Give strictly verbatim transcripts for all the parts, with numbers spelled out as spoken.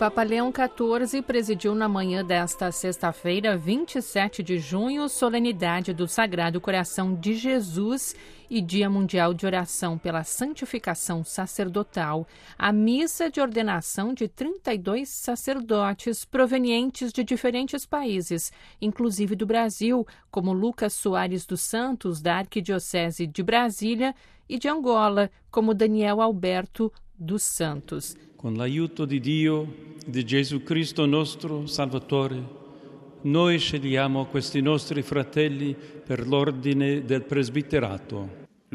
Papa Leão quatorze presidiu na manhã desta sexta-feira, vinte e sete de junho, solenidade do Sagrado Coração de Jesus e Dia Mundial de Oração pela Santificação Sacerdotal, a missa de ordenação de trinta e dois sacerdotes provenientes de diferentes países, inclusive do Brasil, como Lucas Soares dos Santos, da Arquidiocese de Brasília, e de Angola, como Daniel Alberto dos Santos. Con l'aiuto di Dio, di Gesù Cristo nostro Salvatore, noi scegliamo questi nostri fratelli per l'ordine del presbiterato.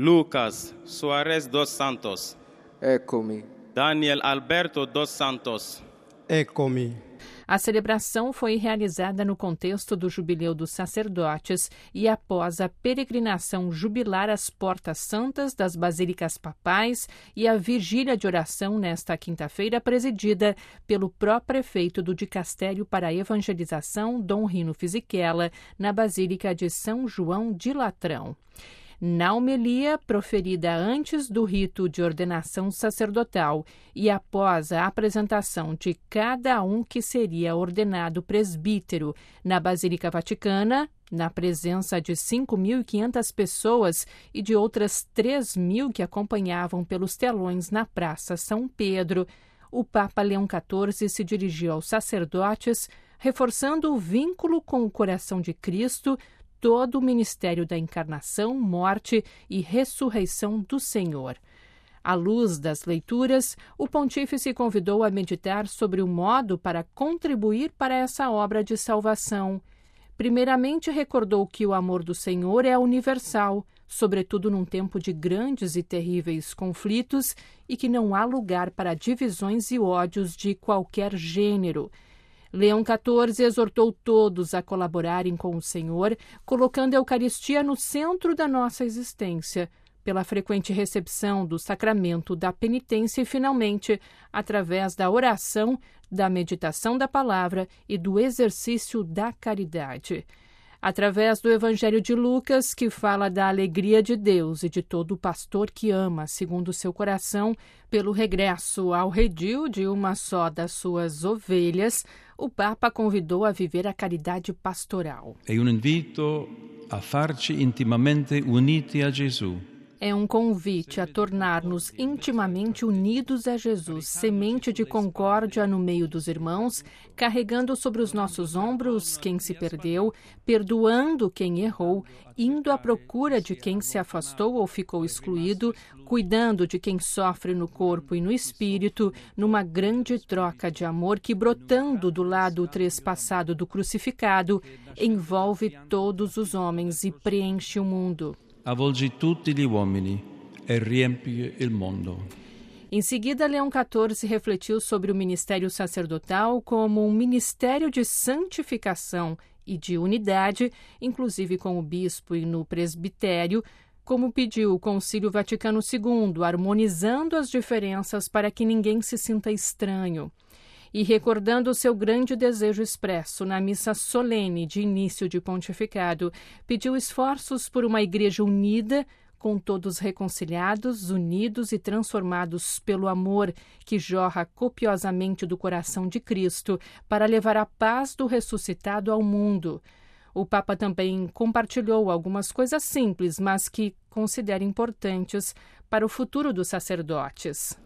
Lucas Soares dos Santos. Eccomi. Daniel Alberto dos Santos. Eccomi. A celebração foi realizada no contexto do Jubileu dos Sacerdotes e após a peregrinação jubilar às Portas Santas das Basílicas Papais e a vigília de oração nesta quinta-feira, presidida pelo pró-prefeito do Dicastério para a Evangelização, Dom Rino Fisichella, na Basílica de São João de Latrão. Na homilia, proferida antes do rito de ordenação sacerdotal e após a apresentação de cada um que seria ordenado presbítero na Basílica Vaticana, na presença de cinco mil e quinhentas pessoas e de outras três mil que acompanhavam pelos telões na Praça São Pedro, o Papa Leão quatorze se dirigiu aos sacerdotes, reforçando o vínculo com o coração de Cristo, todo o ministério da encarnação, morte e ressurreição do Senhor. À luz das leituras, o pontífice convidou a meditar sobre o modo para contribuir para essa obra de salvação. Primeiramente, recordou que o amor do Senhor é universal, sobretudo num tempo de grandes e terríveis conflitos, e que não há lugar para divisões e ódios de qualquer gênero. Leão quatorze exortou todos a colaborarem com o Senhor, colocando a Eucaristia no centro da nossa existência, pela frequente recepção do sacramento da penitência e, finalmente, através da oração, da meditação da palavra e do exercício da caridade. Através do Evangelho de Lucas, que fala da alegria de Deus e de todo pastor que ama, segundo o seu coração, pelo regresso ao redil de uma só das suas ovelhas, o Papa convidou a viver a caridade pastoral. È un invito a farci intimamente uniti a Gesù. É um convite a tornar-nos intimamente unidos a Jesus, semente de concórdia no meio dos irmãos, carregando sobre os nossos ombros quem se perdeu, perdoando quem errou, indo à procura de quem se afastou ou ficou excluído, cuidando de quem sofre no corpo e no espírito, numa grande troca de amor que, brotando do lado trespassado do crucificado, envolve todos os homens e preenche o mundo. Avvolgi tutti gli uomini e riempie il mondo. Em seguida, Leão quatorze refletiu sobre o ministério sacerdotal como um ministério de santificação e de unidade, inclusive com o bispo e no presbitério, como pediu o Concílio Vaticano segundo, harmonizando as diferenças para que ninguém se sinta estranho. E recordando o seu grande desejo expresso na missa solene de início de pontificado, pediu esforços por uma igreja unida, com todos reconciliados, unidos e transformados pelo amor que jorra copiosamente do coração de Cristo para levar a paz do ressuscitado ao mundo. O Papa também compartilhou algumas coisas simples, mas que considera importantes para o futuro dos sacerdotes.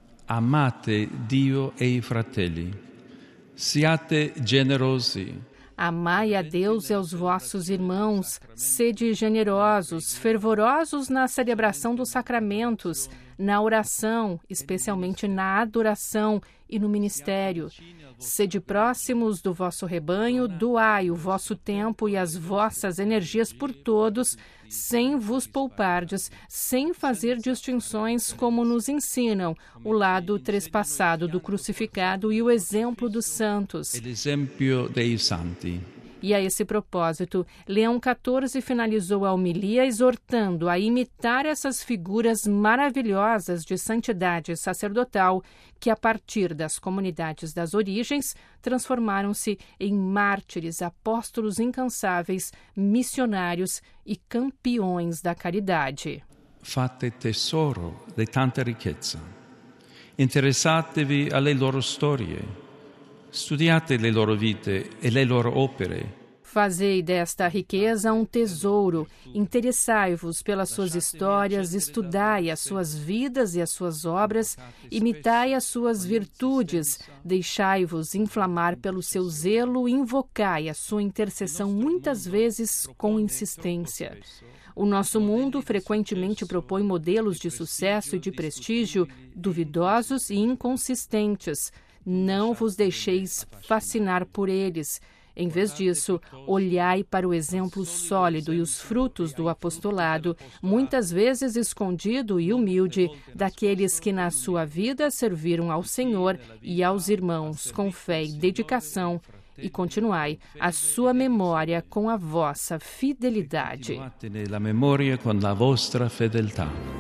Amate Dio e i fratelli. Siate generosi. Amai a Deus e aos vossos irmãos, sede generosos, fervorosos na celebração dos sacramentos, na oração, especialmente na adoração e no ministério. Sede próximos do vosso rebanho, doai o vosso tempo e as vossas energias por todos, sem vos poupardes, sem fazer distinções como nos ensinam o lado trespassado do crucificado e o exemplo dos santos. L'esempio dei santi. E a esse propósito, Leão quatorze finalizou a homilia exortando a imitar essas figuras maravilhosas de santidade sacerdotal que, a partir das comunidades das origens, transformaram-se em mártires, apóstolos incansáveis, missionários e campeões da caridade. Fate tesoro di tanta ricchezza. Interessatevi alle loro storie. Studiate le loro vite e le loro opere. Fazei desta riqueza um tesouro, interessai-vos pelas suas histórias, estudai as suas vidas e as suas obras, imitai as suas virtudes, deixai-vos inflamar pelo seu zelo, invocai a sua intercessão muitas vezes com insistência. O nosso mundo frequentemente propõe modelos de sucesso e de prestígio duvidosos e inconsistentes. Não vos deixeis fascinar por eles. Em vez disso, olhai para o exemplo sólido e os frutos do apostolado, muitas vezes escondido e humilde, daqueles que na sua vida serviram ao Senhor e aos irmãos com fé e dedicação, e continuai a sua memória com a vossa fidelidade. Continuate nella memoria con la vostra fedeltà.